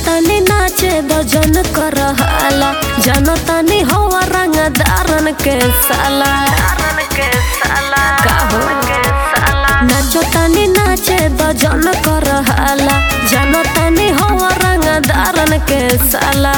तनी नाचे दजन कर हाला जानो तनी हवा रंगदारन के साला का हो नाचो तनी नाचे दजन कर हाला जानो तनी हवा रंगदारन के साला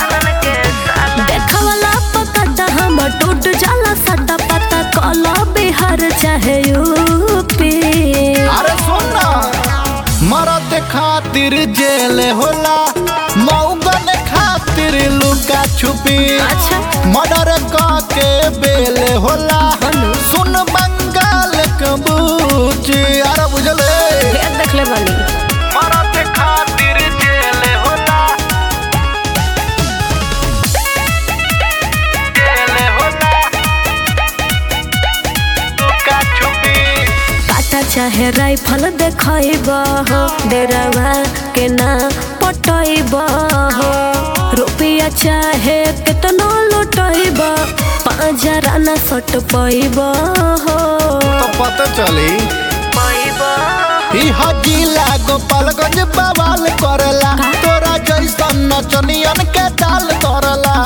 देखवला पकड़ हम टूट जाला सटा पता कला बिहार चाहे यूपी। अरे सुनना मरद खातिर जेल होला मौगन खातिर लुका छुपी अच्छा मर्डर के बेल होला सुन बंगाल कबूची। अरे बुझले देख ले वाली मरद खातिर जेल होला लुका छुपी काटा चाहे राइफल देखब हो डेरावा के ना पटब हो रुपया चाहे कितना लुटब 5,000 ना सट पैब हो तो पता चली जिला गोपालगंज बवाल करला तोरा जैसन नचनियन के डाल करला।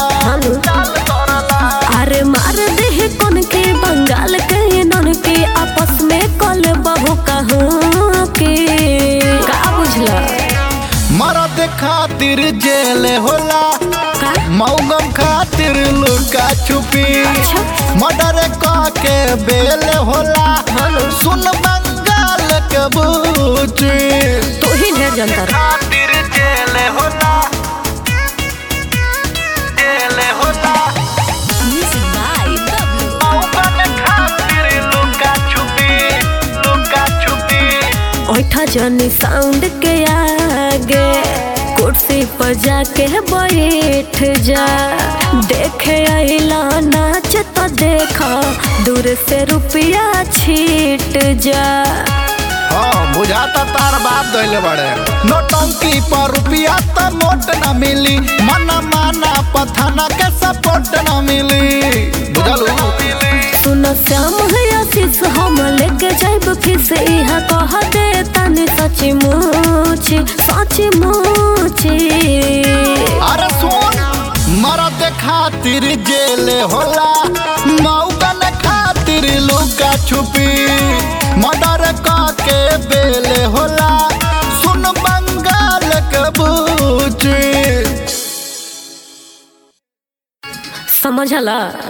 अरे मार दे कौन के बंगाल के नन के आपस में कल बहु कहूँ के का बुझला मरद खातिर जेल होला मौगम खातिर लुका छुपी मर्डर के बेल होला सुन बंगाल के बूची। तो ही ढेर जनता खातिर जेल होला जेल होला ओठा जनी साउंड के आगे कुर्सी पर जाके बैठ जा देखे आइला नाच तो देखा दूर से रुपया छीट जा। हाँ बुझाता तार बाप गइले बड़े नोटंकी पर रुपया तो मोट न मिली मना माना पथाना के सपोर्ट न मिली बुझलू। सुन श्याम है आशीष हम लेके जाइब फीस इहा कह दे तनी सची मुची। अरे सुन मरद खातिर जेल होला मौगन खातिर लुका छुपी मर्डर के बेल होला सुन बंगाल के बूची। समझला।